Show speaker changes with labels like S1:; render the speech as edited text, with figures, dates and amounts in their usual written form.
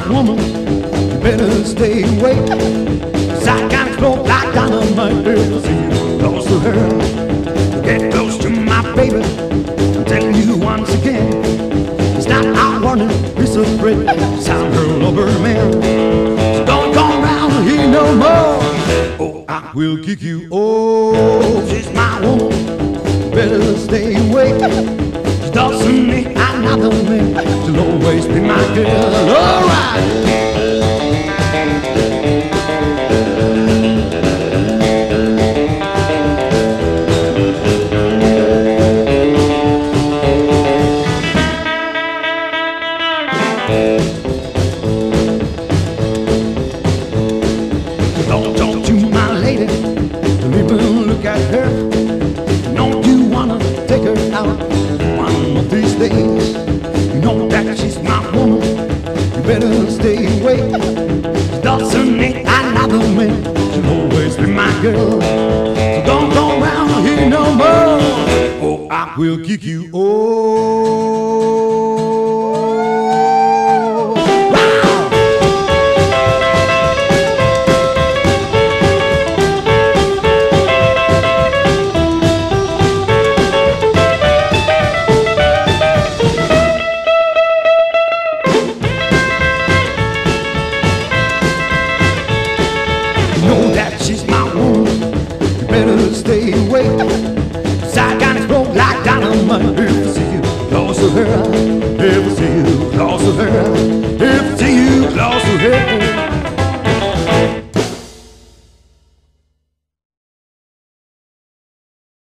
S1: woman, you better stay away. 'Cause I can explode like dynamite if I see you close to her. Get close to my baby, I'm telling you once again. It's not our warning, it's a threat, 'cause I'm her lover man. So don't come around here no more, oh, I will kick you. Oh, she's my woman, you better stay away. She doesn't need another man, she'll always be my girl. Alright. Don't you, my lady, even look at her. Don't you wanna take her out one of these days? You know that she's my woman, you better stay away. She doesn't need another man, she'll always be my girl. So don't go around here no more, oh, I will kick you. Oh, know that she's my woman, you better stay away. 'Cause I got explode like dynamite if I see you close to her. If I see you close to her. If I see you close to her.